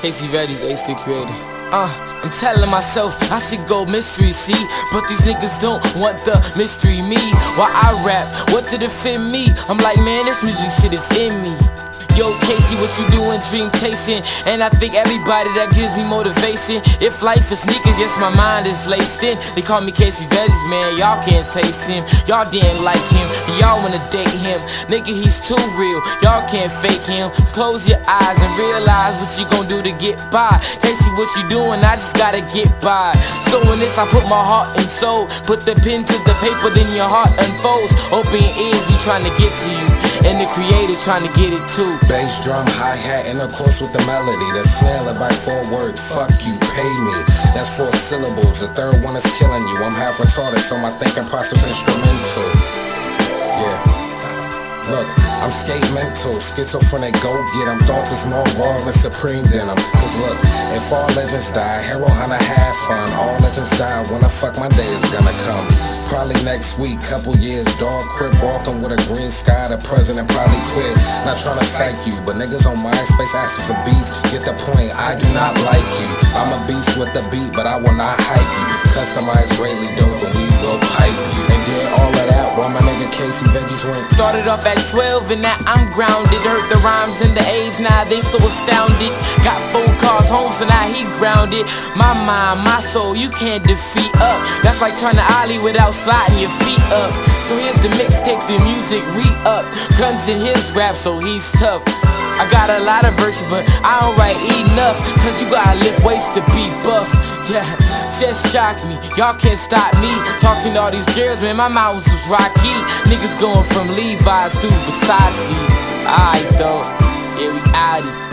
Casey Veggies, Ace the Creator. I'm telling myself I should go mystery, see? But these niggas don't want the mystery me. While I rap, what did it fit me? I'm like, man, this music shit is in me. Yo, Casey, what you doing? Dream chasing. And I think everybody that gives me motivation. If life is sneakers, yes, my mind is laced in. They call me Casey Veggies, man, y'all can't taste him. Y'all didn't like him, y'all wanna date him. Nigga, he's too real, y'all can't fake him. Close your eyes and realize what you gon' do to get by. Casey, what you doing? I just gotta get by. So in this, I put my heart and soul. Put the pen to the paper, then your heart unfolds. Open your ears, we trying to get to you. And the creator trying to get it too. Bass drum, hi-hat, and of course with the melody. The snare led by 4 words, fuck you, pay me. That's 4 syllables, the third one is killing you. I'm half retarded, so my thinking process instrumental. Yeah. Look, I'm skate mental, schizophrenic, go get 'em. Thoughts is more raw than supreme denim. Cause look, if all legends die, hero hunter have fun. All legends die, when the fuck my day is gonna come. Probably next week, couple years, dog crib walking with a green sky. The president probably quit. Not tryna psych you, but niggas on MySpace asking for beats. Get the point, I do not like you. I'm a beast with the beat, but I will not hype you. Customized greatly dope, and we will pipe you. And did all of that while my nigga Casey Veggies went. Started off at 12 and now I'm grounded. Heard the rhymes and the age, now they so astounded. Got phone calls home, so now he grounded. My mind, my soul, you can't defeat up. That's like trying to ollie without sliding your feet up. So here's the mixtape, the music re-up. Guns in his rap, so he's tough. I got a lot of verses, but I don't write enough. Cause you gotta lift weights to be buff. Yeah, just shock me, y'all can't stop me. Talking to all these girls, man, my mountains was rocky. Niggas going from Levi's to Versace. Alright though, yeah, we outie.